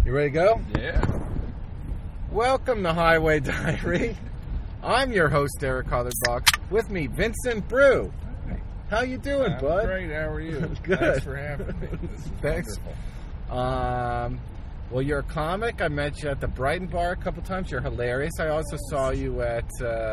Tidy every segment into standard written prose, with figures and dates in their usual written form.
You ready to go? Yeah. Welcome to Highway Diary. I'm your host, Eric Hollerbox. With me, Vincent Brew. Hi. How you doing, I'm bud? Great. How are you? Good. Thanks for having me. This is Thanks. wonderful. Well, you're a comic. I met you at the Brighton Bar a couple times. You're hilarious. I also saw you at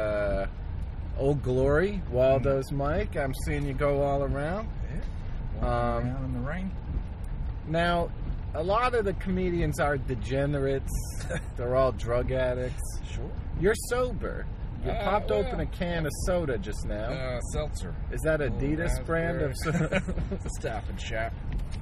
Old Glory, Waldo's Mike. I'm seeing you go all around. Yeah. Walking around in the rain. Now, a lot of the comedians are degenerates. They're all drug addicts. Sure. You're sober. You popped well, open a can of soda just now. Seltzer. Is that Adidas brand of soda? Stop and Shop.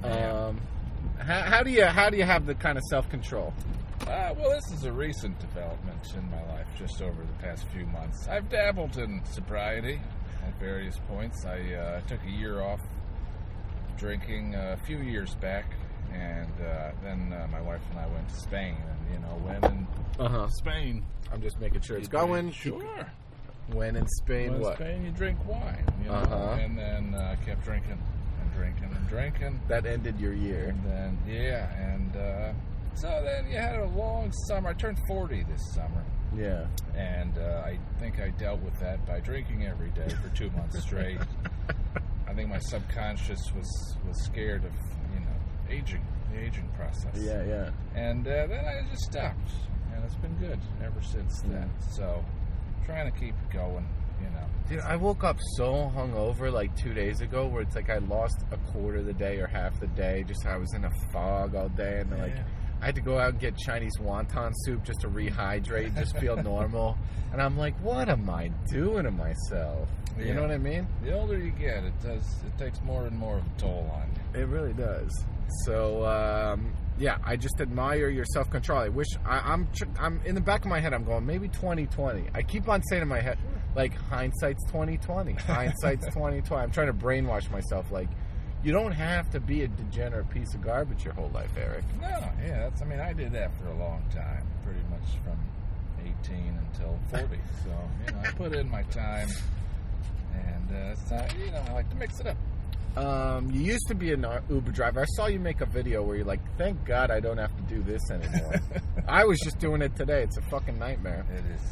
How do you have the kind of self-control? Well, this is a recent development in my life, just over the past few months. I've dabbled in sobriety at various points. I took a year off drinking a few years back, and then my wife and I went to Spain. And, when in Spain... I'm just making sure it's going. Sure. When in Spain, When what? in Spain, you drink wine, and then kept drinking and drinking. That ended your year. And then, so then you had a long summer. I turned 40 this summer. Yeah. And I think I dealt with that by drinking every day for 2 months straight. I think my subconscious was scared of, the aging process. Yeah. And then I just stopped. And it's been good ever since then. So, trying to keep it going, Dude, I woke up so hungover like 2 days ago where it's like I lost a quarter of the day or half the day. Just I was in a fog all day. And I had to go out and get Chinese wonton soup just to rehydrate, just feel normal. And I'm like, what am I doing to myself? You know what I mean? The older you get, it takes more and more of a toll on you. It really does. So, I just admire your self-control. I wish I'm in the back of my head. I'm going maybe 2020. I keep on saying in my head, like hindsight's 2020. Hindsight's 2020. I'm trying to brainwash myself. Like, you don't have to be a degenerate piece of garbage your whole life, Eric. No, I did that for a long time, pretty much from 18 until 40. So, I put in my time, and I like to mix it up. You used to be an Uber driver. I saw you make a video where you're like, thank God I don't have to do this anymore. I was just doing it today. It's a fucking nightmare. It is.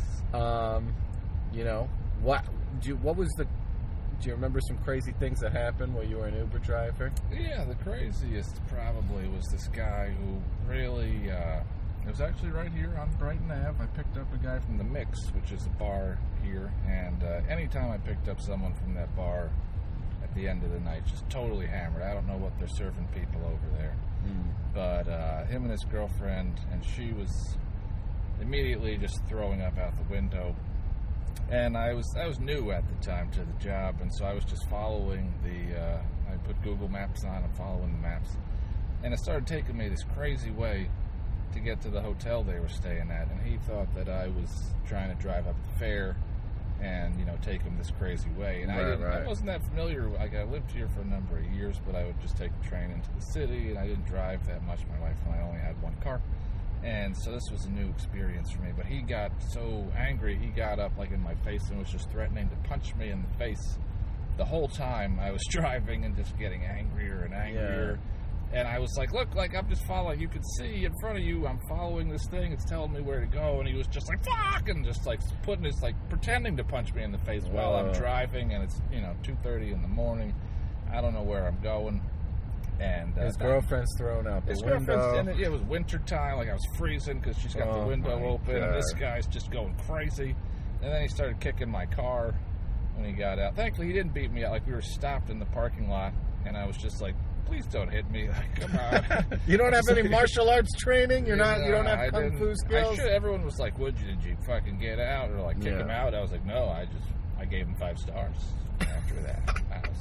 Do you remember some crazy things that happened while you were an Uber driver? Yeah, the craziest probably was this guy who really, it was actually right here on Brighton Ave. I picked up a guy from The Mix, which is a bar here, and anytime I picked up someone from that bar at the end of the night, just totally hammered. I don't know what they're serving people over there. But him and his girlfriend, and she was immediately just throwing up out the window. And I was new at the time to the job, and so I was just following I put Google Maps on and following the maps. And it started taking me this crazy way to get to the hotel they were staying at. And he thought that I was trying to drive up the fare and, take him this crazy way. And I wasn't that familiar. Like, I lived here for a number of years, but I would just take the train into the city, and I didn't drive that much. My wife and I only had one car. And so this was a new experience for me. But he got so angry, he got up like in my face and was just threatening to punch me in the face the whole time I was driving, and just getting angrier and angrier. Yeah. And I was like, look, like I'm just following. You can see in front of you, I'm following this thing. It's telling me where to go. And he was just like, fuck! And just like putting his, like pretending to punch me in the face while I'm driving. And it's, 2:30 in the morning. I don't know where I'm going. And his girlfriend's thrown out the window. And it was winter time, like I was freezing because she's got the window open, and this guy's just going crazy. And then he started kicking my car when he got out. Thankfully, he didn't beat me out. Like, we were stopped in the parking lot, and I was just like, please don't hit me. Like, come on. You don't have any martial arts training? You don't have kung fu skills? Everyone was like, did you fucking get out or like kick him out? I was like, no, I gave him 5 stars after that.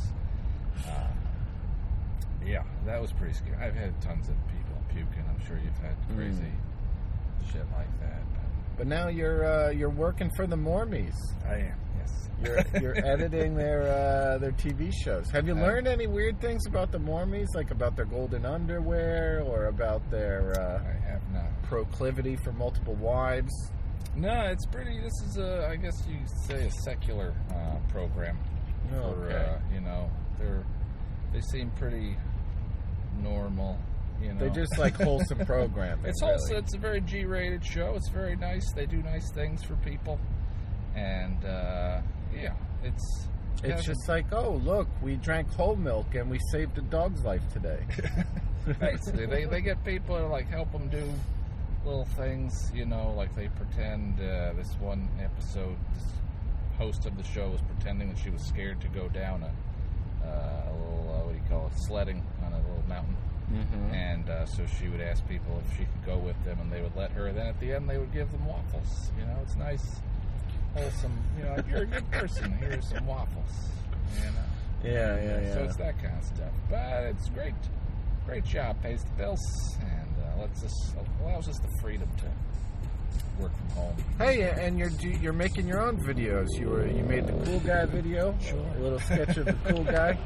Yeah, that was pretty scary. I've had tons of people puking. I'm sure you've had crazy shit like that. But now you're working for the Mormies. I am, yes. You're editing their TV shows. Have you learned any weird things about the Mormies, like about their golden underwear or about their I have not. proclivity for multiple wives? No, it's pretty. This is I guess you say a secular program. Okay. They seem pretty normal You know? They just like wholesome programming. It's really. also it's a very G-rated show. It's very nice. They do nice things for people, and yeah, it's just like, oh look, we drank whole milk and we saved a dog's life today. Basically, they get people to like help them do little things. You know, like they pretend this one episode, this host of the show was pretending that she was scared to go down a little what do you call it, sledding on a little mountain. Mm-hmm. And so she would ask people if she could go with them, and they would let her. Then at the end, they would give them waffles. You know, it's nice, wholesome. You know, if you're a good person, here's some waffles. You know. Yeah. So it's that kind of stuff. But it's great. Great job. Pays the bills and allows us the freedom to work from home. Hey, and you're making your own videos. You made the cool guy video. Sure. A little sketch of the cool guy.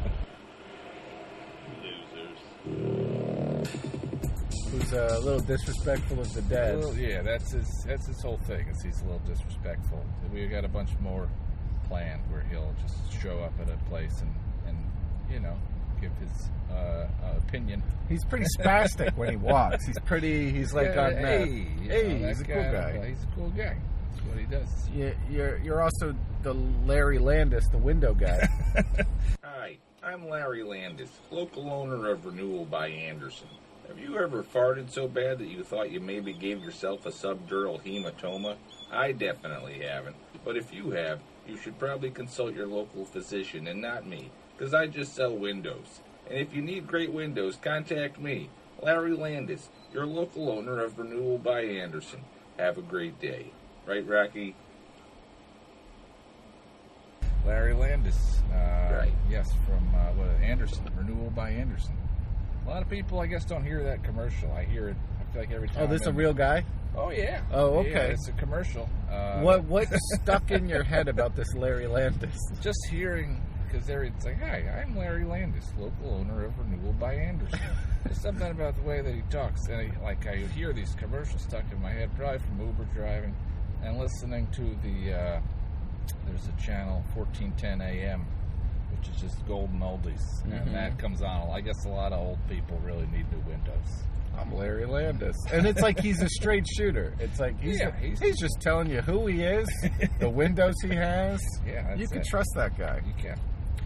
Who's a little disrespectful of the dead. Well, yeah, that's his whole thing. Is he's a little disrespectful. We got a bunch more planned where he'll just show up at a place and you know, give his opinion. He's pretty spastic when he walks. He's like on hey, he's a cool guy. He's a cool guy. That's what he does. You're also the Larry Landis, the window guy. Hi, I'm Larry Landis, local owner of Renewal by Anderson. Have you ever farted so bad that you thought you maybe gave yourself a subdural hematoma? I definitely haven't. But if you have, you should probably consult your local physician and not me, because I just sell windows. And if you need great windows, contact me, Larry Landis, your local owner of Renewal by Anderson. Have a great day. Right, Rocky? Larry Landis. Right. Yes, from Anderson, Renewal by Anderson. A lot of people, I guess, don't hear that commercial. I hear it, I feel like every time. Oh, this a real guy? Oh, yeah. Oh, okay. Yeah, it's a commercial. What stuck in your head about this Larry Landis? Just hearing, because it's like, hi, I'm Larry Landis, local owner of Renewal by Anderson. There's something about the way that he talks, and I hear these commercials stuck in my head, probably from Uber driving, and listening to there's a channel, 1410 AM, which is just golden oldies, and that comes on. I guess a lot of old people really need new windows. I'm Larry Landis, and it's like he's a straight shooter. It's like he's just telling you who he is, the windows he has. Yeah, that's you can it. trust that guy. You can.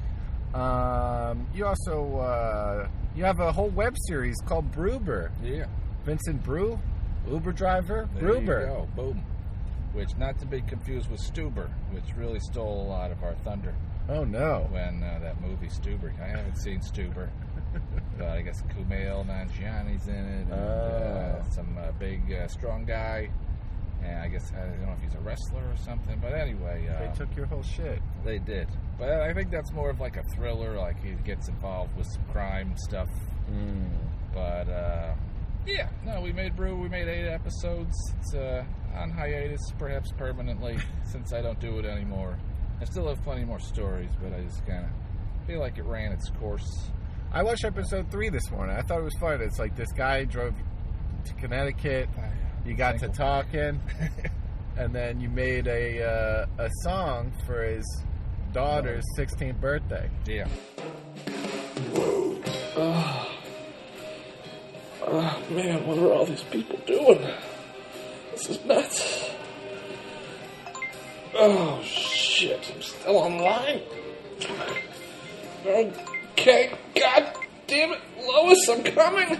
You also you have a whole web series called Bruber. Yeah. Vincent Brew, Uber driver, There Bruber. you go. Boom. Which, not to be confused with Stuber, which really stole a lot of our thunder. Oh no! When that movie Stuber, I haven't seen Stuber, but I guess Kumail Nanjiani's in it, and some big strong guy, and I guess I don't know if he's a wrestler or something. But anyway, They took your whole shit. They did, but I think that's more of like a thriller. Like he gets involved with some crime stuff. But yeah, no, we made 8 episodes. It's on hiatus, perhaps permanently, since I don't do it anymore. I still have plenty more stories, but I just kind of feel like it ran its course. I watched episode 3 this morning. I thought it was fun. It's like this guy drove to Connecticut. You got to talking, and then you made a song for his daughter's 16th birthday. Yeah. Oh, man, what are all these people doing? This is nuts. Oh, shit, I'm still online. Okay, god damn it, Lois, I'm coming.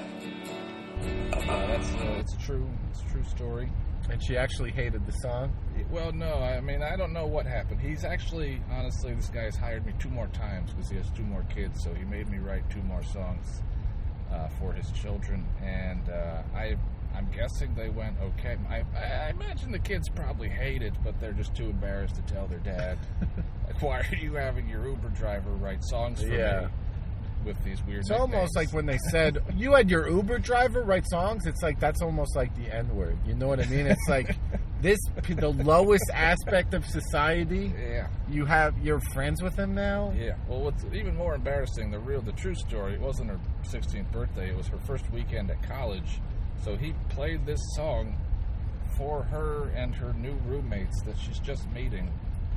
It's a true story. And she actually hated the song? Well, no, I mean, I don't know what happened. He's actually, honestly, this guy has hired me 2 more times because he has 2 more kids, so he made me write 2 more songs for his children, and I'm guessing they went okay. I imagine the kids probably hate it, but they're just too embarrassed to tell their dad. Like, why are you having your Uber driver write songs for me with these weird It's nicknames? almost like when they said, you had your Uber driver write songs, it's like, that's almost like the N-word. You know what I mean? It's like, the lowest aspect of society, Yeah. you're friends with him now? Yeah. Well, what's even more embarrassing, the true story, it wasn't her 16th birthday. It was her first weekend at college. So he played this song for her and her new roommates that she's just meeting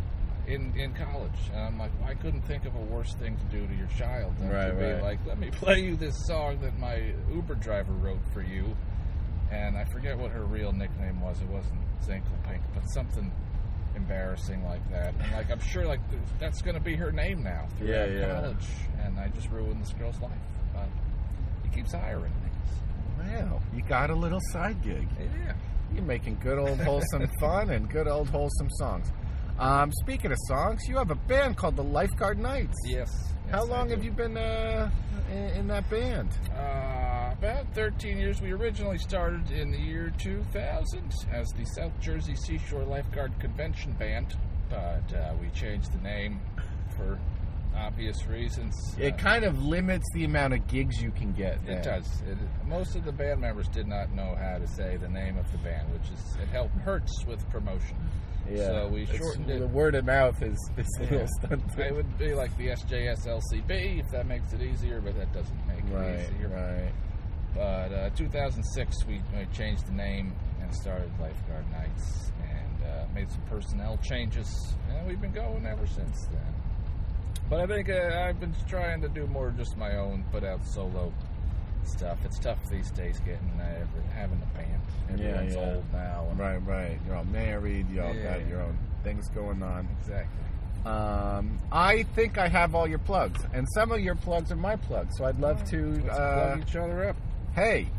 in college. And I'm like, well, I couldn't think of a worse thing to do to your child than Right, to be right. like, let me play you this song that my Uber driver wrote for you. And I forget what her real nickname was. It wasn't Zinklepink, but something embarrassing like that. And like, I'm sure like that's going to be her name now throughout college. And I just ruined this girl's life. But he keeps hiring me. Wow, you got a little side gig. Yeah. You're making good old wholesome fun and good old wholesome songs. Speaking of songs, you have a band called the Lifeguard Knights. Yes. How long have you been in that band? About 13 years. We originally started in the year 2000 as the South Jersey Seashore Lifeguard Convention Band, but we changed the name for obvious reasons. It kind of limits the amount of gigs you can get. It does. Most of the band members did not know how to say the name of the band, which is hurts with promotion. Yeah. So we shortened it. The word of mouth is a little stunted. It would be like the SJSLCB if that makes it easier, but that doesn't make it easier. Right. But 2006, we changed the name and started Lifeguard Nights and made some personnel changes, and we've been going ever since then. But I think I've been trying to do more just my own, put out solo stuff. It's tough these days having a band. Everyone's old now. And Right. You're all married. You all got your own things going on. Exactly. I think I have all your plugs, and some of your plugs are my plugs. So I'd love to Let's plug each other up. Hey,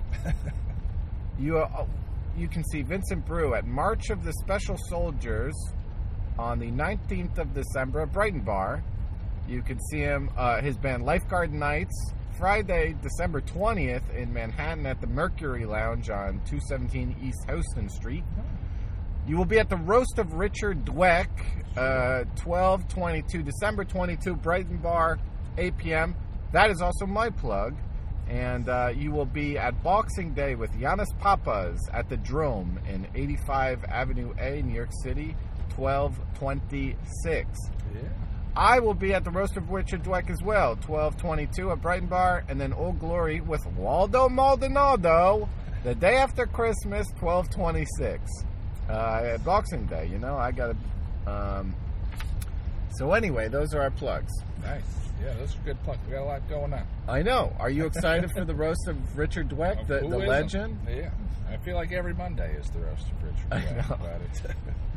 you can see Vincent Brew at March of the Special Soldiers on the 19th of December at Brighton Bar. You can see him, his band Lifeguard Nights, Friday, December 20th in Manhattan at the Mercury Lounge on 217 East Houston Street. You will be at the Roast of Richard Dweck, 12/22, December 22, Brighton Bar, 8 p.m. That is also my plug. And you will be at Boxing Day with Giannis Papas at the Drome in 85 Avenue A, New York City, 12/26. Yeah. I will be at the Roast of Richard Dweck as well, 12/22 at Brighton Bar, and then Old Glory with Waldo Maldonado the day after Christmas, 12/26. At Boxing Day, I got to... So anyway, those are our plugs. Nice. Yeah, those are good plugs. We got a lot going on. I know. Are you excited for the Roast of Richard Dweck, the legend? Yeah. I feel like every Monday is the Roast of Richard Dweck.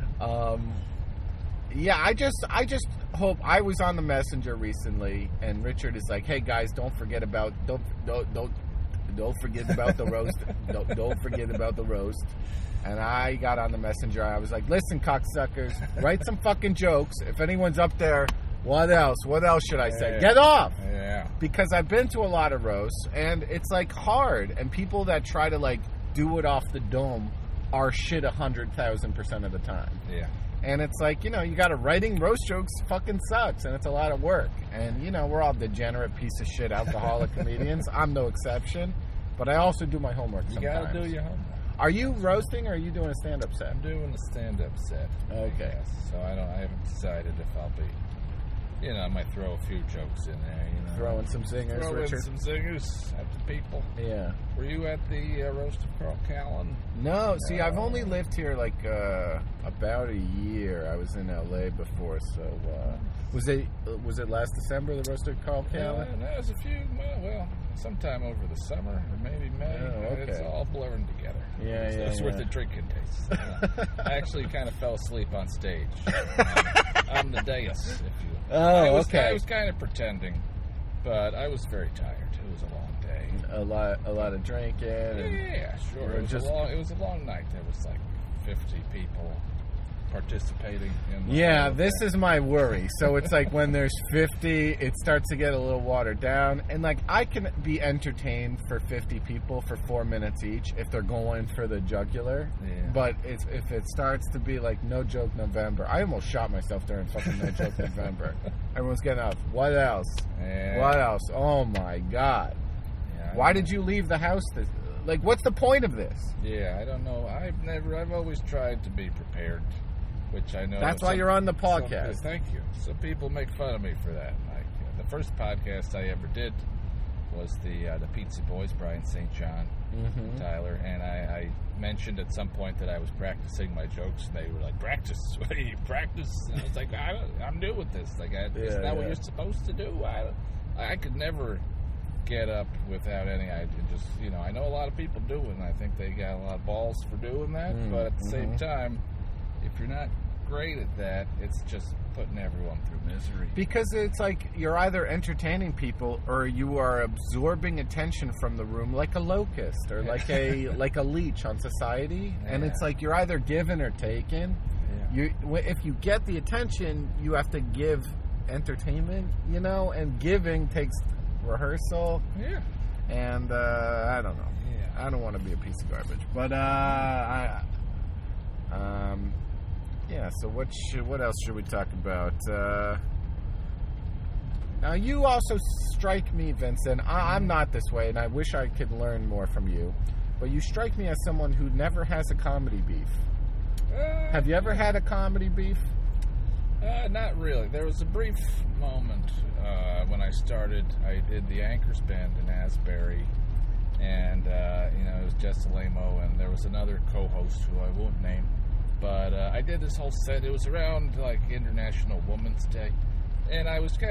Yeah, I just hope. I was on the Messenger recently, and Richard is like, "Hey guys, don't forget about don't forget about the roast. Don't forget about the roast." And I got on the Messenger. I was like, "Listen, cocksuckers, write some fucking jokes. If anyone's up there, what else? What else should I say? Yeah. Get off!" Yeah. Because I've been to a lot of roasts, and it's like hard. And people that try to like do it off the dome are shit 100,000% of the time. Yeah. And it's like, you got to writing roast jokes fucking sucks, and it's a lot of work. And, we're all degenerate piece of shit alcoholic comedians. I'm no exception. But I also do my homework sometimes. You got to do your homework. Are you roasting, or are you doing a stand-up set? I'm doing a stand-up set. Okay. So I haven't decided if I'll be... I might throw a few jokes in there, Throwing some zingers, Throw Richard. in some zingers at the people. Yeah. Were you at the Roast of Carl Callan? No, see, I've only lived here like about a year. I was in L.A. before, so was it last December the Roast of Carl Callan? Yeah, that was a few. Well, sometime over the summer or maybe May. Oh, okay. It's all blurring together. It's worth the drinking taste. I actually kind of fell asleep on stage on the dais. I was kind of pretending, but I was very tired. It was a long day. A lot of drinking. Yeah, sure. It was a long night. There was like 50 people participating in the this is my worry. So it's like when there's 50, it starts to get a little watered down, and like I can be entertained for 50 people for 4 minutes each if they're going for the jugular. Yeah. But if it starts to be like No Joke November, I almost shot myself during fucking No Joke November. Everyone's getting up. What else? Yeah. What else? Oh my god. Yeah, Why did you leave the house? What's the point of this? Yeah, I don't know. I've always tried to be prepared. Which I know. That's why you're on the podcast. Thank you. So people make fun of me for that. Like the first podcast I ever did, was the Pizza Boys, Brian St. John, and Tyler, and I mentioned at some point that I was practicing my jokes, and they were like, "Practice? What do you practice?" And I was like, "I'm new with this. Like, isn't that what you're supposed to do?" I could never get up without any idea. Just, I know a lot of people do it, and I think they got a lot of balls for doing that. But at the same time, if you're not great at that, it's just putting everyone through misery. Because it's like you're either entertaining people or you are absorbing attention from the room like a locust or like a leech on society. And it's like you're either given or taken. If you get the attention, you have to give entertainment, and giving takes rehearsal. Yeah. And I don't know. Yeah. I don't want to be a piece of garbage. But yeah, so what else should we talk about? Now, you also strike me, Vincent. I'm not this way, and I wish I could learn more from you. But you strike me as someone who never has a comedy beef. Have you ever had a comedy beef? Not really. There was a brief moment when I started. I did the Anchors Band in Asbury, and it was Jess Alamo, and there was another co-host who I won't name. But I did this whole set. It was around like International Women's Day, and I was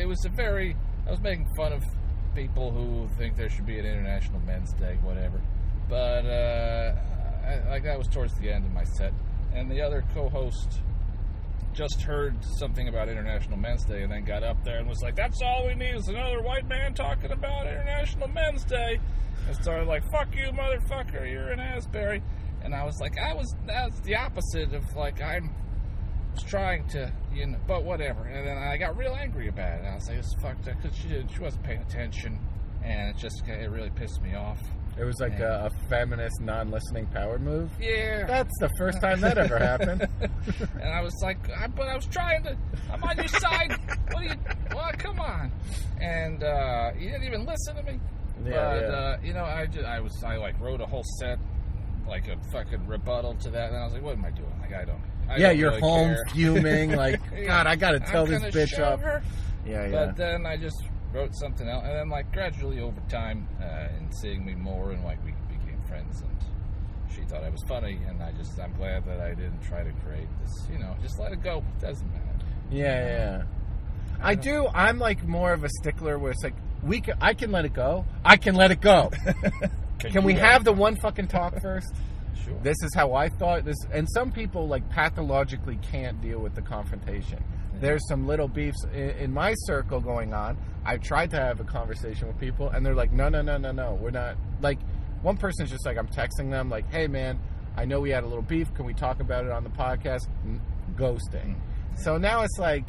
making fun of people who think there should be an International Men's Day, whatever. But that was towards the end of my set, and the other co-host just heard something about International Men's Day and then got up there and was like, "That's all we need is another white man talking about International Men's Day," and started like, "Fuck you, motherfucker, you're in Asbury." And I was like, that's the opposite of like I was trying to, but whatever. And then I got real angry about it. And I was like, it's fucked up because she wasn't paying attention, and it really pissed me off. It was like a feminist non-listening power move. Yeah, that's the first time that ever happened. And I was like, I'm on your side. Well, come on. And you didn't even listen to me. Yeah, but I wrote a whole set, like a fucking rebuttal to that, and I was like, what am I doing? Like, I don't you're really home care. Fuming, like, God, I gotta tell this bitch up. Her. But then I just wrote something else, and then like gradually over time, and seeing me more, and like we became friends, and she thought I was funny, and I'm glad that I didn't try to create this, just let it go. It doesn't matter. Yeah. I do. I'm like more of a stickler where it's like, I can let it go. I can let it go. Can we have the one fucking talk first? Sure. This is how I thought this. And some people like pathologically can't deal with the confrontation. Yeah. There's some little beefs in my circle going on. I've tried to have a conversation with people, and they're like, no, we're not. Like, one person's just like, I'm texting them like, hey man, I know we had a little beef. Can we talk about it on the podcast? Ghosting. So now it's like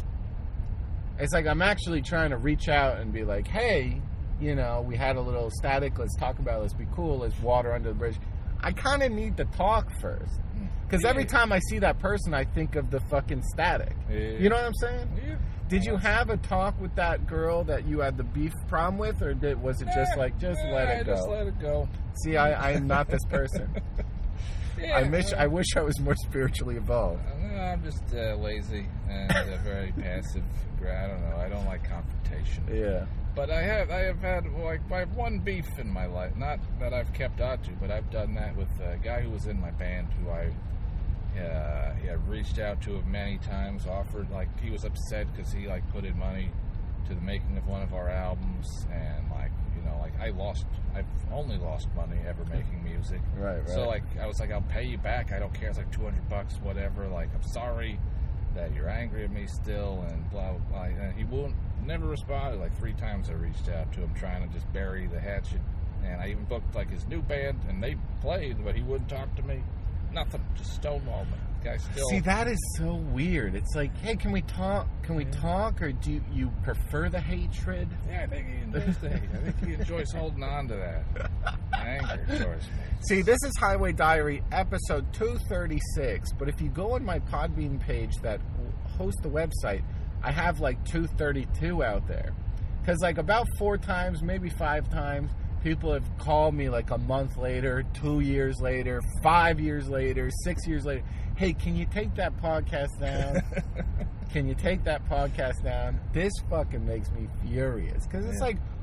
I'm actually trying to reach out and be like, hey, we had a little static. Let's talk about it. Let's be cool. Let's water under the bridge. I kind of need to talk first. Because every time I see that person, I think of the fucking static. Yeah. You know what I'm saying? Yeah. Did you have a talk with that girl that you had the beef problem with? Or was it just like, let it go? Just let it go. See, I am not this person. I wish I was more spiritually evolved. I'm just lazy and very passive. I don't know. I don't like confrontation. Yeah. But I have had one beef in my life. Not that I've kept on to, but I've done that with a guy who was in my band who I reached out to many times, offered, like, he was upset because he like put in money to the making of one of our albums, and I've only lost money ever making music. Right. So like I was like, I'll pay you back. I don't care. It's like $200, whatever. Like, I'm sorry that you're angry at me still, and blah blah blah. And he never responded. Like 3 times I reached out to him trying to just bury the hatchet, and I even booked like his new band, and they played, but he wouldn't talk to me. Nothing, just stonewalled me. The guy still. See, that is so weird. It's like, hey, can we talk? Can we talk, or do you prefer the hatred? Yeah, I think he enjoys the hate. I think he enjoys holding on to that anger towards me. See, this is Highway Diary, episode 236. But if you go on my Podbean page that hosts the website, I have like 232 out there. Because like about 4 times, maybe 5 times, people have called me like a month later, 2 years later, 5 years later, 6 years later. Hey, can you take that podcast down? Can you take that podcast down? This fucking makes me furious. Because it's like,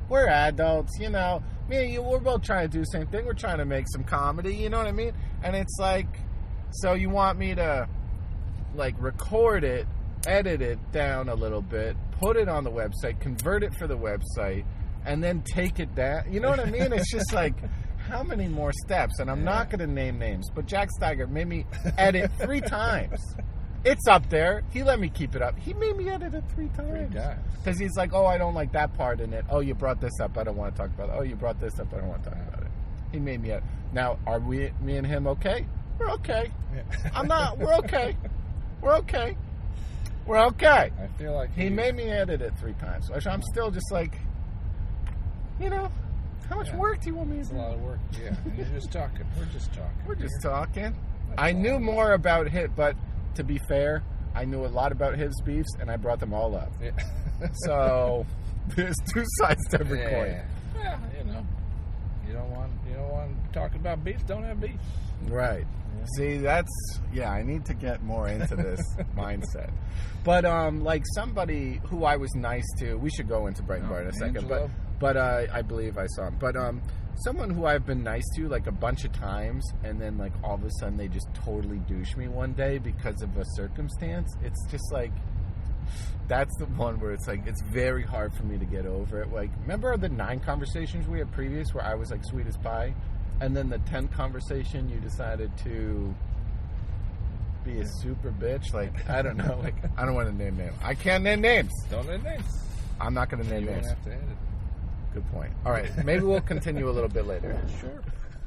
we're adults, you know. Me and you, we're both trying to do the same thing. We're trying to make some comedy, you know what I mean? And it's like, so you want me to, like, record it, edit it down a little bit, put it on the website, convert it for the website, and then take it down. You know what I mean? It's just like, how many more steps? And I'm not going to name names, but Jack Steiger made me edit 3 times. It's up there. He let me keep it up. He made me edit it 3 times. Because he's like, oh, I don't like that part in it. Oh, you brought this up. I don't want to talk about it. Oh, you brought this up. I don't want to talk about it. He made me edit. Now, are me and him okay? We're okay. We're okay. We're okay. We're okay. I feel like he made me edit it 3 times. So I'm still just like, you know, how much work do you want me to do? It's a lot of work. Yeah. And you're just talking. We're just talking. We're just talking. I knew more about it, but to be fair, I knew a lot about his beefs, and I brought them all up. Yeah. So there's 2 sides to every coin. Yeah, you know, you don't want talking about beef. Don't have beef. Right. Yeah. See, I need to get more into this mindset. But like somebody who I was nice to, we should go into Brighton Bar in a second. Angelo? But I believe I saw him. But someone who I've been nice to like a bunch of times, and then like all of a sudden they just totally douche me one day because of a circumstance. It's just like, that's the one where it's like, it's very hard for me to get over it. Like, remember the 9 conversations we had previous where I was like sweet as pie? And then the 10th conversation you decided to be a super bitch? Like, I don't know. Like, I don't want to name names. I can't name names. Don't name names. I'm not going to name You names. won't have to edit. Good point. All right. Maybe we'll continue a little bit later. Sure.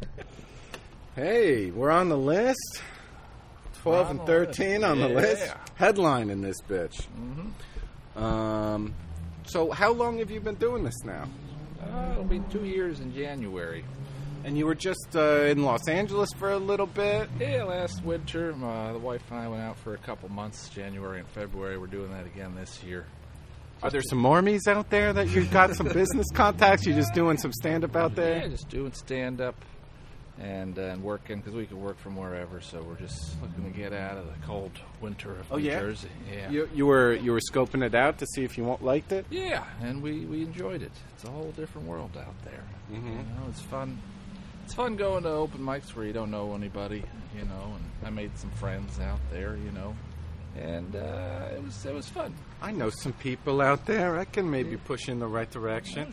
Hey, we're on the list. 12 and 13 on the list. Headline in this bitch. Mm-hmm. So how long have you been doing this now? It'll be 2 years in January. And you were just in Los Angeles for a little bit? Yeah, last winter, the wife and I went out for a couple months, January and February. We're doing that again this year. Are there some normies out there that you got some business contacts? You just doing some stand-up out there? Yeah, just doing stand-up and working, because we can work from wherever, so we're just looking to get out of the cold winter of New Jersey. Yeah. You were scoping it out to see if you liked it? Yeah, and we enjoyed it. It's a whole different world out there. Mm-hmm. You know, it's fun. It's fun going to open mics where you don't know anybody, you know, and I made some friends out there, you know, and it was fun. I know some people out there. I can maybe push in the right direction.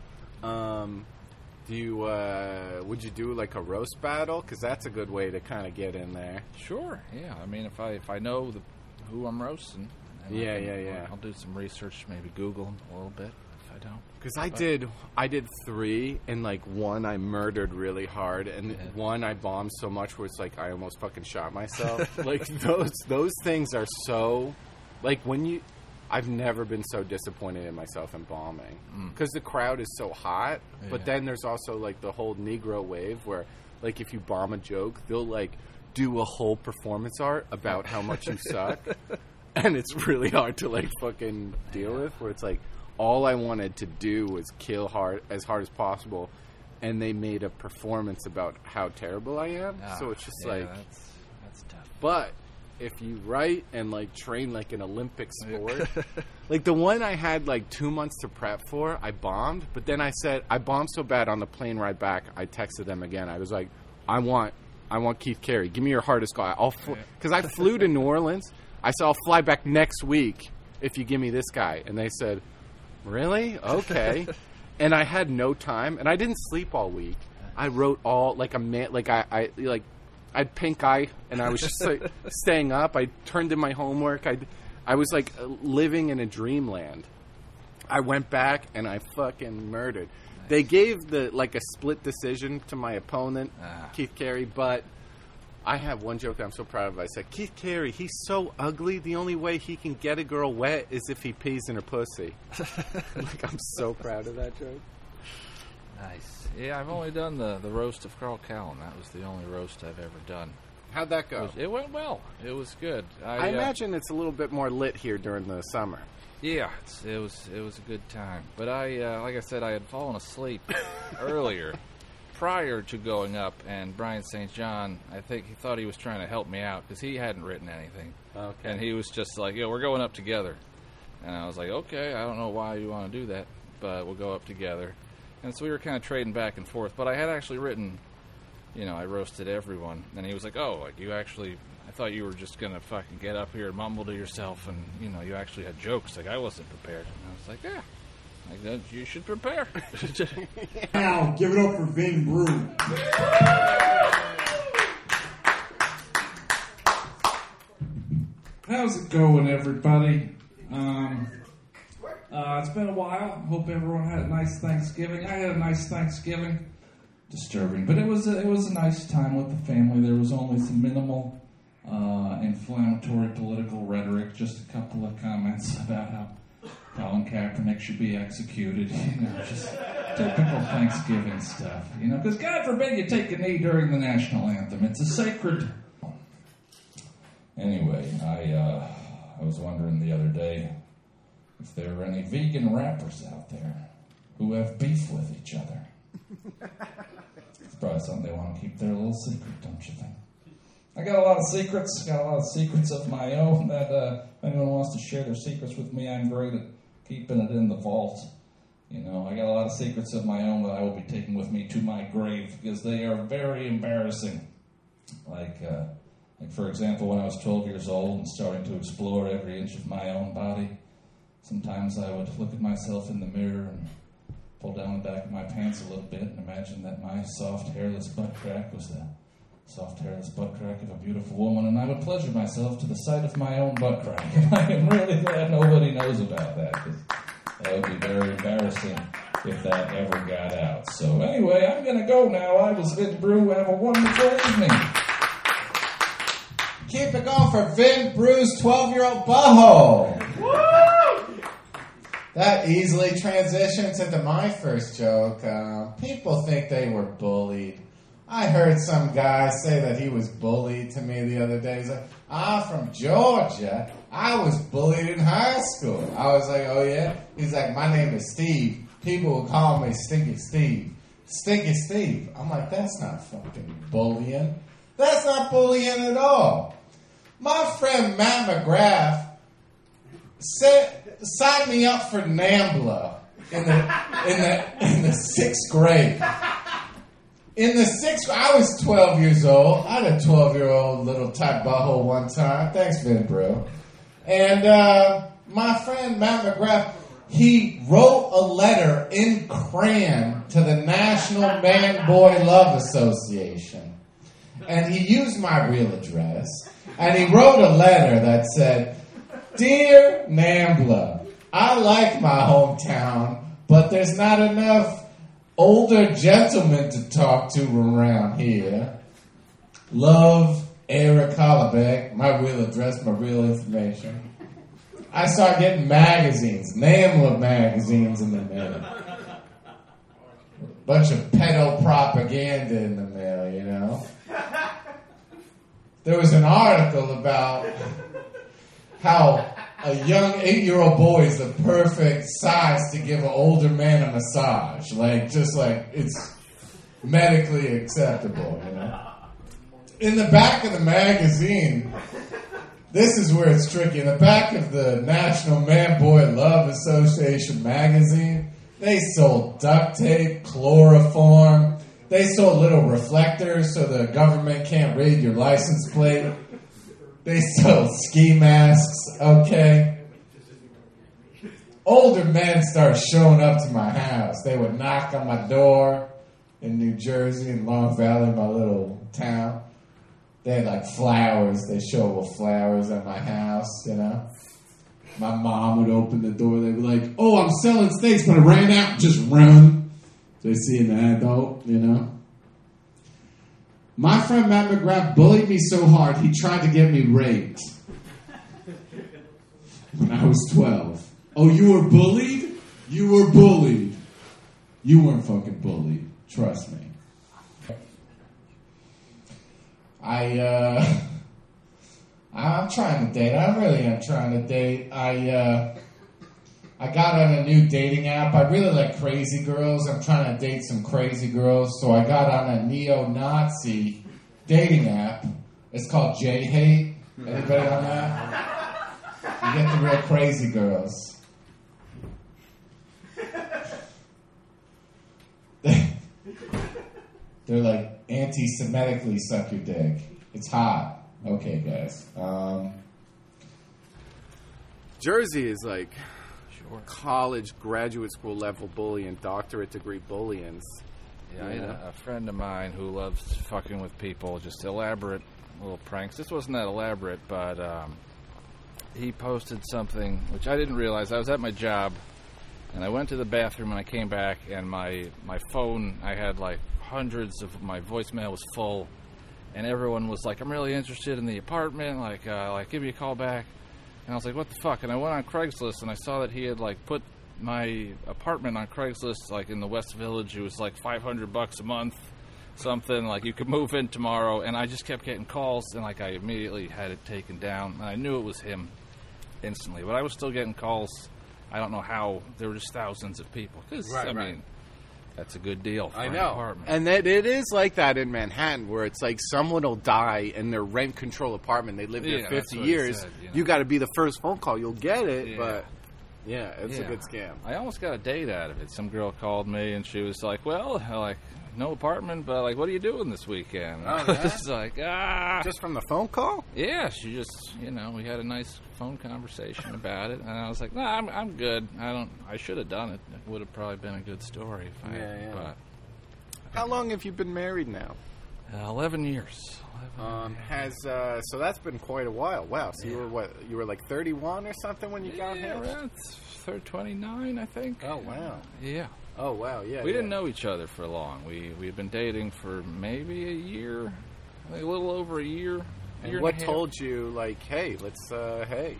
Oh, sure. Do you would you do like a roast battle? Because that's a good way to kind of get in there. Sure. Yeah. I mean, if I know who I'm roasting, yeah. I'll do some research, maybe Google them a little bit. If I don't, because I did 3, and like 1 I murdered really hard, and 1 I bombed so much where it's like I almost fucking shot myself. Like those things are so, like I've never been so disappointed in myself in bombing because the crowd is so hot. Yeah. But then there's also like the whole Negro wave where, like, if you bomb a joke, they'll like do a whole performance art about how much you suck, and it's really hard to like fucking deal with. Where it's like all I wanted to do was kill as hard as possible, and they made a performance about how terrible I am. So it's just like that's tough. But if you write and like train like an Olympic sport, like the one I had like 2 months to prep for, I bombed. But then I said I bombed so bad on the plane ride back, I texted them again. I was like, I want Keith Carey. Give me your hardest guy. Because I flew to New Orleans. I said I'll fly back next week if you give me this guy. And they said, really? Okay. And I had no time, and I didn't sleep all week. I wrote all like a man, like I had pink eye, and I was just like staying up. I turned in my homework. I was like living in a dreamland. I went back and I fucking murdered. Nice. They gave a split decision to my opponent, Keith Carey, but I have one joke that I'm so proud of. I said, Keith Carey, he's so ugly, the only way he can get a girl wet is if he pees in her pussy. Like, I'm so proud of that joke. Nice. Yeah, I've only done the roast of Carl Callan. That was the only roast I've ever done. How'd that go? It went well. It was good. I imagine it's a little bit more lit here during the summer. Yeah, it was a good time. But like I said, I had fallen asleep earlier, prior to going up, and Brian St. John, I think he thought he was trying to help me out because he hadn't written anything. Okay. And he was just like, we're going up together. And I was like, okay, I don't know why you want to do that. we'll go up together. And so we were kind of trading back and forth. But I had actually written, I roasted everyone. And he was like, oh, like you actually, I thought you were just going to fucking get up here and mumble to yourself and, you actually had jokes. Like, I wasn't prepared. And I was like, yeah, like, you should prepare. Now, give it up for Vin Brew. How's it going, everybody? It's been a while. Hope everyone had a nice Thanksgiving. I had a nice Thanksgiving. Disturbing, but it was a nice time with the family. There was only some minimal inflammatory political rhetoric, just a couple of comments about how Colin Kaepernick should be executed. Just typical Thanksgiving stuff. Because God forbid you take a knee during the national anthem. It's a sacred. Anyway, I was wondering the other day if there are any vegan rappers out there who have beef with each other. It's probably something they want to keep their little secret, don't you think? I got a lot of secrets. Got a lot of secrets of my own that if anyone wants to share their secrets with me, I'm great at keeping it in the vault. I got a lot of secrets of my own that I will be taking with me to my grave because they are very embarrassing. Like for example, when I was 12 years old and starting to explore every inch of my own body, sometimes I would look at myself in the mirror and pull down the back of my pants a little bit and imagine that my soft, hairless butt crack was the soft, hairless butt crack of a beautiful woman, and I would pleasure myself to the sight of my own butt crack. And I am really glad nobody knows about that, because that would be very embarrassing if that ever got out. So anyway, I'm going to go now. I was Vin Brew. Have a wonderful evening. Keep it going for Vin Brew's 12-year-old butthole. That easily transitions into my first joke. People think they were bullied. I heard some guy say that he was bullied to me the other day. He's like, I'm from Georgia. I was bullied in high school. I was like, oh yeah? He's like, my name is Steve. People will call me Stinky Steve. Stinky Steve. I'm like, that's not fucking bullying. That's not bullying at all. My friend Matt McGrath signed me up for NAMBLA in the 6th grade. In the 6th, I was 12 years old. I had a 12-year-old little tight butthole one time. Thanks, Vin Brew. And my friend Matt McGrath, he wrote a letter in crayon to the National Man-Boy Love Association. And he used my real address. And he wrote a letter that said, Dear NAMBLA, I like my hometown, but there's not enough older gentlemen to talk to around here. Love, Eric Hollebeck, my real address, my real information. I started getting magazines, NAMBLA magazines in the mail. Bunch of pedo propaganda in the mail, There was an article about how a young 8-year-old boy is the perfect size to give an older man a massage. It's medically acceptable, In the back of the magazine, this is where it's tricky. In the back of the National Man-Boy Love Association magazine, they sold duct tape, chloroform. They sold little reflectors so the government can't read your license plate. They sold ski masks, okay? Older men started showing up to my house. They would knock on my door in New Jersey, in Long Valley, my little town. They had flowers. They show up with flowers at my house, My mom would open the door. They'd be like, oh, I'm selling steaks, but I ran out and just run. They see an adult, My friend Matt McGrath bullied me so hard, he tried to get me raped. When I was 12. Oh, you were bullied? You were bullied. You weren't fucking bullied. Trust me. I'm trying to date. I really am trying to date. I got on a new dating app. I really like crazy girls. I'm trying to date some crazy girls. So I got on a neo-Nazi dating app. It's called J-Hate. Anybody on that? You get the real crazy girls. They're like anti-Semitically suck your dick. It's hot. Okay, guys. Jersey is like college, graduate school level bullying, doctorate degree bullying. Yeah, I had a friend of mine who loves fucking with people, just elaborate little pranks. This wasn't that elaborate, but he posted something, which I didn't realize. I was at my job, and I went to the bathroom, and I came back, and my phone, I had like hundreds of, my voicemail was full, and everyone was like, I'm really interested in the apartment, like give me a call back. And I was like, what the fuck? And I went on Craigslist, and I saw that he had like put my apartment on Craigslist, like in the West Village. It was like $500 a month, something like you could move in tomorrow. And I just kept getting calls, and like I immediately had it taken down. And I knew it was him instantly, but I was still getting calls. I don't know how. There were just thousands of people. Because I mean, that's a good deal for an apartment. And it is like that in Manhattan, where it's like someone will die in their rent control apartment. They live there 50 years. Said, you got to be the first phone call. You'll get it, but yeah, it's a good scam. I almost got a date out of it. Some girl called me, and she was like, well, like, no apartment, but like, what are you doing this weekend? Oh, I was just like, Just from the phone call? Yeah, she just, we had a nice phone conversation about it, and I was like, no, I'm good. I should have done it. It would have probably been a good story if I had. But how long have you been married now? 11 years. So that's been quite a while. Wow. So you were like 31 or something when you got hitched? Yeah, 29, I think. Oh, wow. Yeah. Oh, wow, yeah. We didn't know each other for long. We'd been dating for maybe a year, a little over a year. And what told you, like, hey, let's, hey?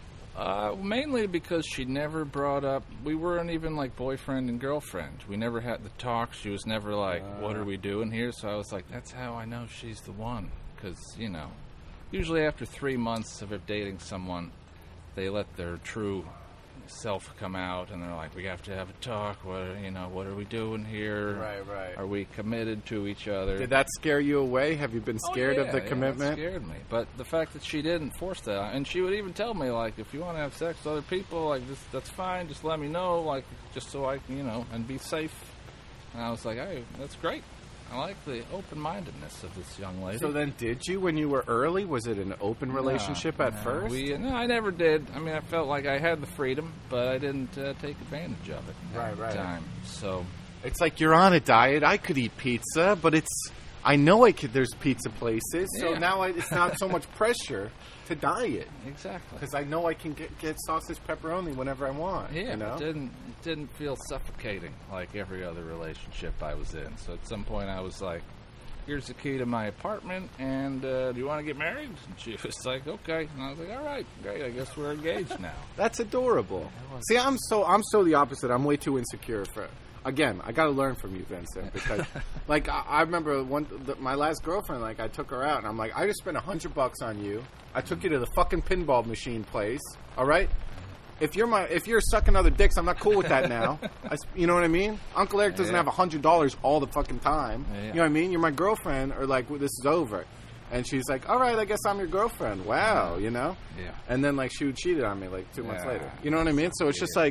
Mainly because she never brought up, we weren't even like boyfriend and girlfriend. We never had the talk. She was never like, what are we doing here? So I was like, that's how I know she's the one. Because, usually after 3 months of dating someone, they let their true self come out, and they're like, we have to have a talk. What are we doing here? Right. Are we committed to each other? Did that scare you away? Have you been scared of the commitment? It scared me. But the fact that she didn't force that, and she would even tell me, like, if you want to have sex with other people, like, that's fine. Just let me know, like, just so I can, and be safe. And I was like, hey, that's great. I like the open-mindedness of this young lady. So then did you, when you were early, was it an open relationship at first? No, I never did. I mean, I felt like I had the freedom, but I didn't take advantage of it at the time. So it's like, you're on a diet. I could eat pizza, but I know there's pizza places, so now it's not so much pressure to diet. Exactly. Because I know I can get sausage pepperoni whenever I want. Yeah, it didn't feel suffocating like every other relationship I was in. So at some point I was like, here's the key to my apartment, and do you want to get married? And she was like, okay. And I was like, all right, great, I guess we're engaged now. That's adorable. See, I'm so the opposite. I'm way too insecure for... Again, I got to learn from you, Vincent, because, like, I remember my last girlfriend, like, I took her out, and I'm like, I just spent $100 on you. I took you to the fucking pinball machine place, all right? If you're sucking other dicks, I'm not cool with that now. You know what I mean? Uncle Eric doesn't have $100 all the fucking time. Yeah. You know what I mean? You're my girlfriend, or, like, this is over. And she's like, all right, I guess I'm your girlfriend. Wow, Yeah. And then, like, she cheated on me, like, 2 months later. You know what I mean? So it's just like...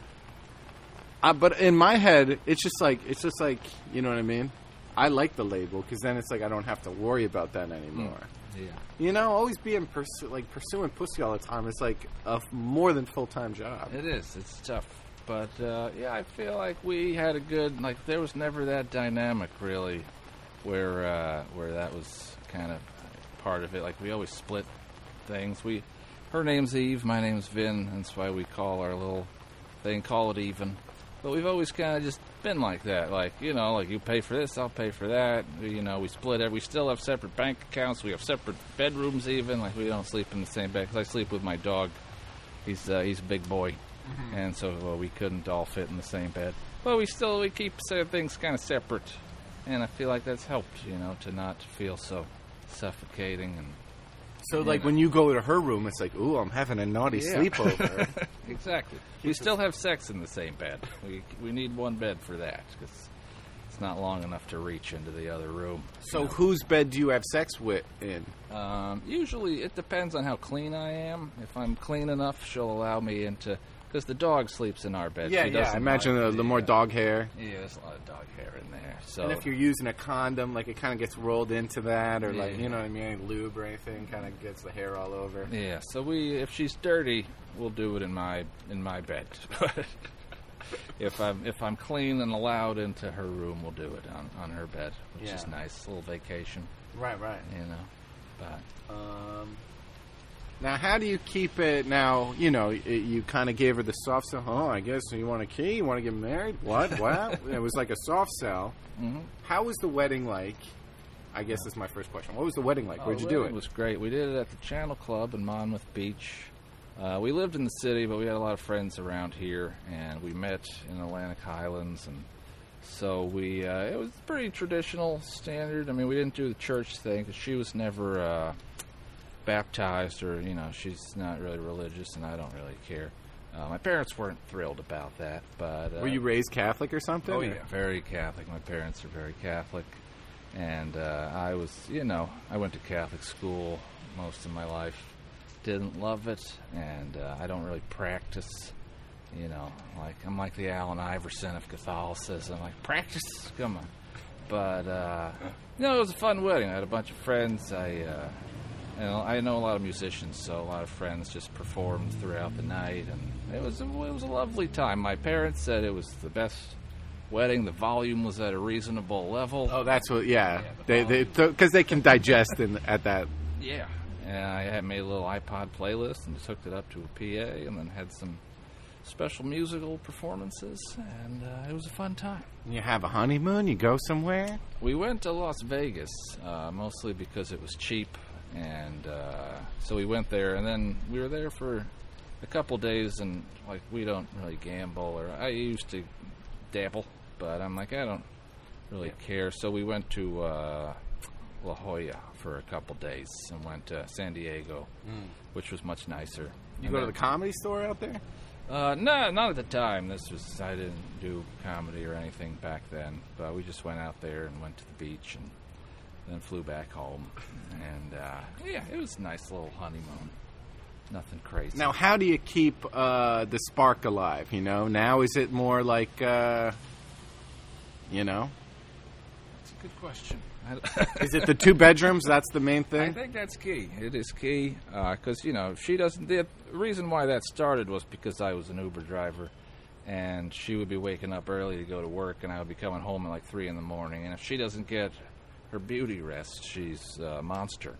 but in my head, it's just like, you know what I mean? I like the label, because then it's like I don't have to worry about that anymore. Yeah. Always being pursuing pussy all the time, it's like a more than full-time job. It is. It's tough. But, I feel like we had a good, like, there was never that dynamic, really, where that was kind of part of it. Like, we always split things. Her name's Eve, my name's Vin, that's why we call our little thing, call it even. But we've always kind of just been like that. Like, like you pay for this, I'll pay for that. We split it. We still have separate bank accounts. We have separate bedrooms even. Like, we don't sleep in the same bed. Because I sleep with my dog. He's a big boy. Mm-hmm. And so we couldn't all fit in the same bed. But we keep things kind of separate. And I feel like that's helped, to not feel so suffocating and... So, like, when you go to her room, it's like, ooh, I'm having a naughty sleepover. Exactly. We still have sex in the same bed. We need one bed for that, because it's not long enough to reach into the other room. So whose bed do you have sex in? Usually, it depends on how clean I am. If I'm clean enough, she'll allow me into because the dog sleeps in our bed. Yeah, She yeah. I doesn't imagine like the more dog hair. Yeah, there's a lot of dog hair in there. So And if you're using a condom, like it kind of gets rolled into that, or like, Yeah. you know what I mean, any lube or anything, kind of gets the hair all over. yeah, so if she's dirty, we'll do it in my bed. But if I'm clean and allowed into her room, we'll do it on her bed, which is Yeah. nice, a little vacation, Right, right. you know. But Now, how do you keep it? Now, you know, you kind of gave her the soft sell. Oh, I guess you want a key? You want to get married? What? What? It was like a soft sell. mm-hmm. How was the wedding like? I guess that's my first question. What was the wedding like? Where'd you do it? It was great. We did it at the Channel Club in Monmouth Beach. We lived in the city, but we had a lot of friends around here, and we met in Atlantic Highlands, and so it was pretty traditional, standard. I mean, we didn't do the church thing because she was never baptized, or you know, she's not really religious, and I don't really care. My parents weren't thrilled about that, but Were you raised Catholic or something? oh yeah, very Catholic. My parents are very Catholic, and I was, you know, I went to Catholic school most of my life. Didn't love it, and I don't really practice. You know, like I'm like the Allen Iverson of Catholicism. Like practice, come on. But you know, it was a fun wedding. I had a bunch of friends. I know a lot of musicians, so a lot of friends just performed throughout the night, and it was a lovely time. My parents said it was the best wedding. The volume was at a reasonable level. Oh, that's what. Yeah, Yeah, they because they can digest at that. Yeah. And I had made a little iPod playlist and just hooked it up to a PA, and then had some special musical performances, and it was a fun time. You have a honeymoon. You go somewhere. We went to Las Vegas, mostly because it was cheap, and so we went there, and then we were there for a couple days, and like we don't really gamble, or I used to dabble, but I'm like, I don't really care. So we went to La Jolla for a couple days and went to San Diego, which was much nicer. You go to the Comedy Store out there. No, not at the time. I didn't do comedy or anything back then, but we just went out there and went to the beach and then flew back home. And yeah, it was a nice little honeymoon. Nothing crazy. Now, how do you keep the spark alive? You know, now is it more like, you know, That's a good question. is it the 2 bedrooms? That's the main I thing. think that's key. It is key because, you know, she doesn't. The reason why that started was because I was an Uber driver, and she would be waking up early to go to work, and I would be coming home at like 3 in the morning. And if she doesn't get her beauty rest, she's a monster.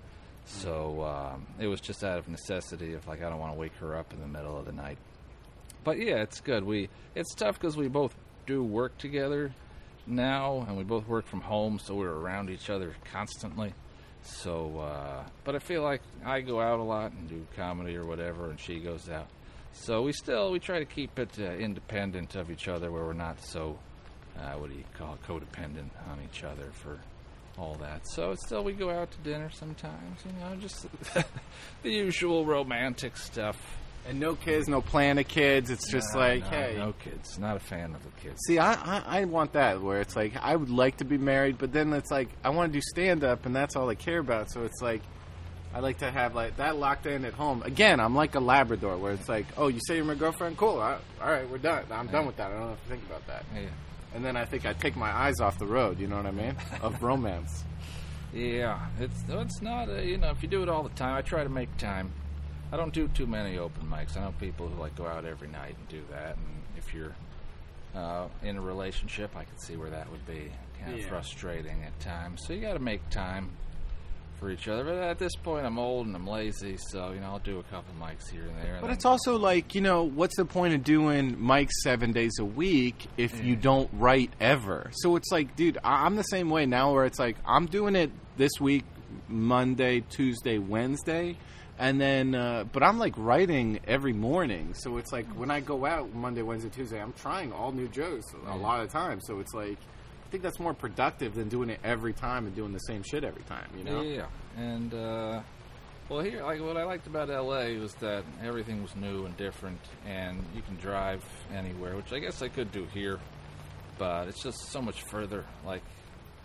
So it was just out of necessity of like, I don't want to wake her up in the middle of the night. But yeah, it's good. It's tough because we both do work together now, and we both work from home, so we're around each other constantly. So, but I feel like I go out a lot and do comedy or whatever, and she goes out. So we try to keep it independent of each other, where we're not so, what do you call it, codependent on each other for all that. So still, we go out to dinner sometimes, you know, just the usual romantic stuff. And no kids, no plan of kids. It's just like, hey. No kids. Not a fan of the kids. See, I want that, where it's like, I would like to be married, but then it's like, I want to do stand-up, and that's all I care about. So it's like, I like to have like that locked in at home. Again, I'm like a Labrador, where it's like, oh, you say you're my girlfriend? Cool. All right, we're done. I'm done with that. I don't have to think about that. Yeah. And then I think I take my eyes off the road, you know what I mean? Of romance. Yeah. It's not, you know, if you do it all the time, I try to make time. I don't do too many open mics. I know people who like go out every night and do that. And if you're in a relationship, I can see where that would be kind of frustrating at times. So you got to make time for each other. But at this point, I'm old and I'm lazy, so you know I'll do a couple mics here and there. But it's also like, you know, what's the point of doing mics 7 days a week if you don't write ever? So it's like, dude, I'm the same way now, where it's like I'm doing it this week, Monday, Tuesday, Wednesday. And then, but I'm like writing every morning. So it's like when I go out Monday, Wednesday, Tuesday, I'm trying all new jokes a lot of times. So it's like, I think that's more productive than doing it every time and doing the same shit every time, you know? Yeah. And, well, here, like what I liked about LA was that everything was new and different, and you can drive anywhere, which I guess I could do here, but it's just so much further. Like,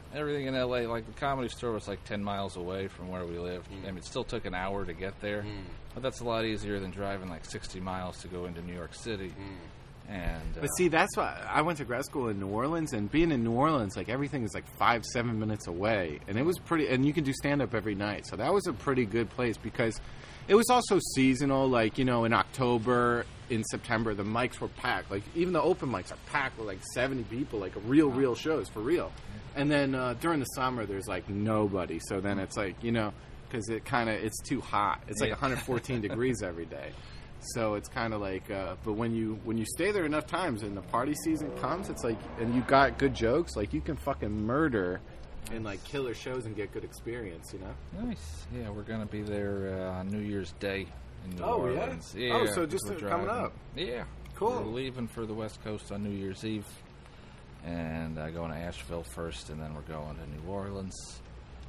everything in LA, like the Comedy Store was like 10 miles away from where we lived. I mean, it still took an hour to get there, but that's a lot easier than driving like 60 miles to go into New York City. And But see, that's why I went to grad school in New Orleans, and being in New Orleans, like everything is like 5-7 minutes away, and it was pretty. And you can do stand up every night, so that was a pretty good place because it was also seasonal. Like in October, in September, the mics were packed. Like even the open mics are packed with like 70 people, like real shows for real. And then during the summer, there's like nobody. So then it's like because it's too hot. It's like 114 degrees every day. So it's kind of like, but when you stay there enough times and the party season comes, it's like, and you got good jokes, like you can fucking murder and like killer shows and get good experience, Nice. Yeah, we're gonna be there on New Year's Day in New Oh, Orleans. yeah? Yeah. Oh, so just we're coming driving. up. Yeah. Cool. We're leaving for the West Coast on New Year's Eve, and going to Asheville first, and then we're going to New Orleans.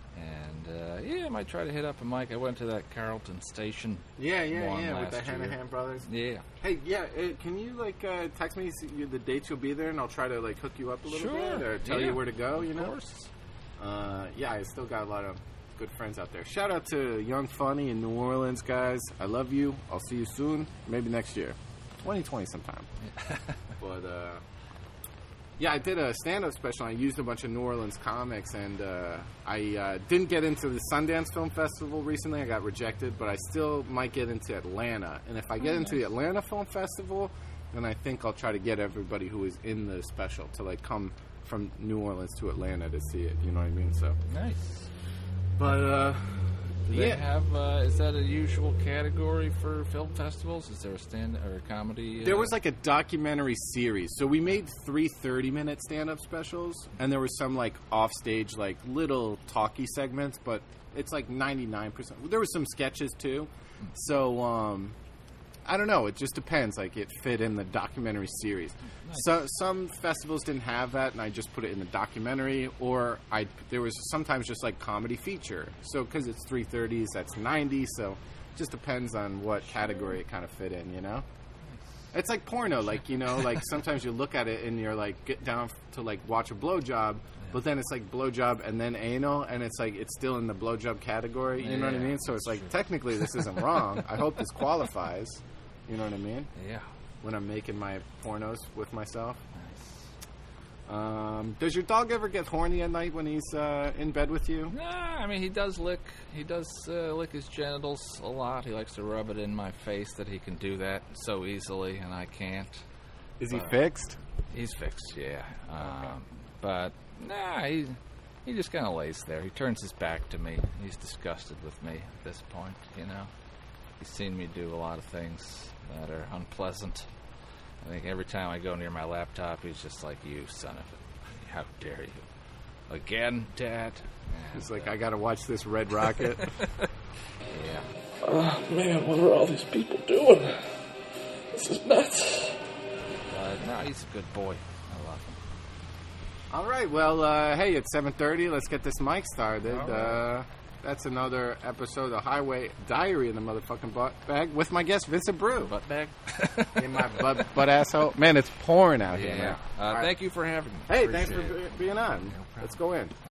And I might try to hit up a mic. I went to that Carlton Station. Yeah, one with the last year. Hanahan brothers. Yeah. Hey, can you text me the dates you'll be there, and I'll try to hook you up a little Sure. bit, or tell Yeah. you where to go. Of course. I still got a lot of good friends out there. Shout out to Young Funny in New Orleans, guys. I love you. I'll see you soon. Maybe next year, 2020 sometime. But I did a stand-up special. I used a bunch of New Orleans comics, and I didn't get into the Sundance Film Festival recently. I got rejected, but I still might get into Atlanta. And if I get into the Atlanta Film Festival, then I think I'll try to get everybody who is in the special to come from New Orleans to Atlanta to see it. You know what I mean? So Nice. But Do they have? Is that a usual category for film festivals? Is there a stand or a comedy? There was like a documentary series. So we made 3 30-minute stand-up specials, and there was some offstage little talky segments, but it's 99%. There was some sketches too. So I don't know. It just depends. It fit in the documentary series. Nice. So some festivals didn't have that, and I just put it in the documentary. Or there was sometimes just comedy feature. So because it's 330s, that's 90. So it just depends on what category it kind of fit in. It's like porno. Sometimes you look at it and you're get down to watch a blowjob, but then it's blowjob and then anal, and it's it's still in the blowjob category. You know what I mean? So it's technically this isn't wrong. I hope this qualifies. You know what I mean? Yeah. When I'm making my pornos with myself. Nice. Does your dog ever get horny at night when he's in bed with you? Nah, I mean he does lick. He does lick his genitals a lot. He likes to rub it in my face. That he can do that so easily, and I can't. Is he fixed? He's fixed, yeah. But nah, he just kind of lays there. He turns his back to me. He's disgusted with me at this point. He's seen me do a lot of things that are unpleasant. I think every time I go near my laptop, he's just like, "You son of a... How dare you? Again, Dad?" He's I gotta watch this Red Rocket. Yeah. Oh, man, what are all these people doing? This is nuts. But no, he's a good boy. I love him. All right, well, hey, it's 7:30. Let's get this mic started. All right. That's another episode of Highway Diary in the motherfucking butt bag with my guest, Vincent Brew. Butt bag? In my butt asshole. Man, it's pouring out here, Yeah. man. Thank you for having me. Hey, Appreciate thanks for it. being on. problem. Let's go in.